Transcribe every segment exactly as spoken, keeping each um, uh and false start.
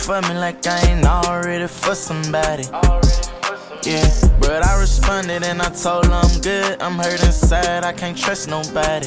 for me like I ain't already for somebody. Yeah, but I responded and I told her I'm good. I'm hurt inside, I can't trust nobody.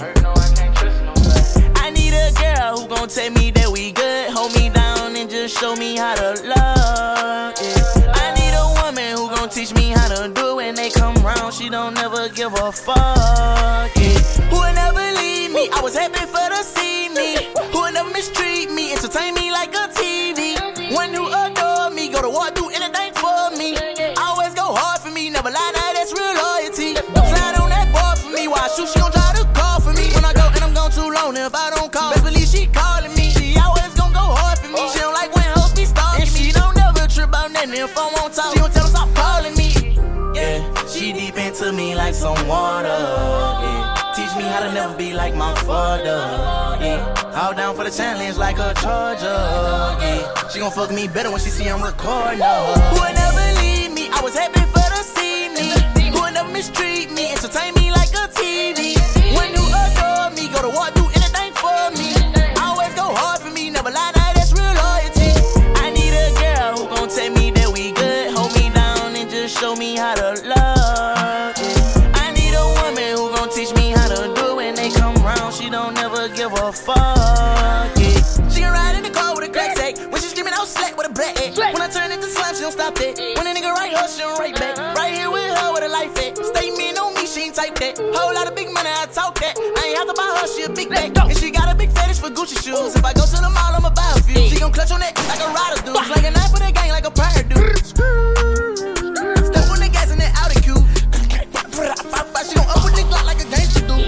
I need a girl who gon' tell me that we good, hold me down and just show me how to love. Yeah. I need a woman who gon' teach me how to do it. When they come round, she don't never give a fuck. Yeah. Who would never leave me? I was happy for to see me. Who would never mistreat me, entertain me like a T V. One who adore me, go to war, do anything for me. Always go hard for me, never lie, now that's real loyalty. Slide on that board for me, while I shoot, she gon' try to call for me. When I go and I'm gone too long, if I don't call, best believe she calling me. She always gon' go hard for me. She don't like when hoes be stalking me. And she don't never trip about nothing if I won't talk. She gon' tell them stop calling me. Yeah, she deep into me like some water. Yeah, teach me how to never be like my father. Yeah, all down for the challenge like a charger. Yeah, she gon' fuck me better when she see I'm recording. Who would never leave me? I was happy for to see me. Who would never mistreat me, entertain me like a T V. One who adore me, go to war, do anything for me. Always go hard for me, never lie, now that's real loyalty. I need a girl who gon' tell me that we good, hold me down and just show me how to love. Yeah. I need a woman who gon' teach me how to do it. When they come round, she don't never give a fuck. Yeah. She can ride in the car with a crack sack. When she screaming out slack with a black at. When I turn into slime, she don't stop that. When a nigga right her, she don't right back. Right here with her with a life at. Statement on me, she ain't type that. Whole lot of big money, I talk that. I ain't have to buy her, she a big bag. And she got a big fetish for Gucci shoes. If I go to the mall, I'ma buy a few. She gon' clutch on that like a rider do. Like a knife for the gang, like a pirate do. Step on the gas in that Audi Q. She gon' up with the Glock like a gangster do.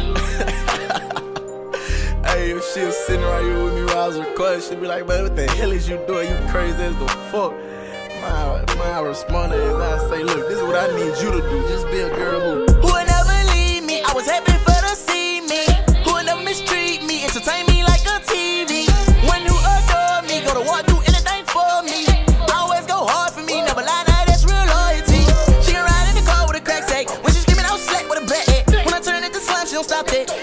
Hey, if she was sitting right here with me while I was recording, she'd be like, man, what the hell is you doing? You crazy as the fuck. My, my responder is I say, look, this is what I need you to do. Just be a girl who Who would never leave me? I was happy for to see me. Who would never mistreat me, entertain me like a T V. One who adore me, go to war, do anything for me. Always go hard for me, never lie, now that's real loyalty. She can ride in the car with a crack sack. When she screaming out slack with a black at. When I turn into slime, she don't stop that.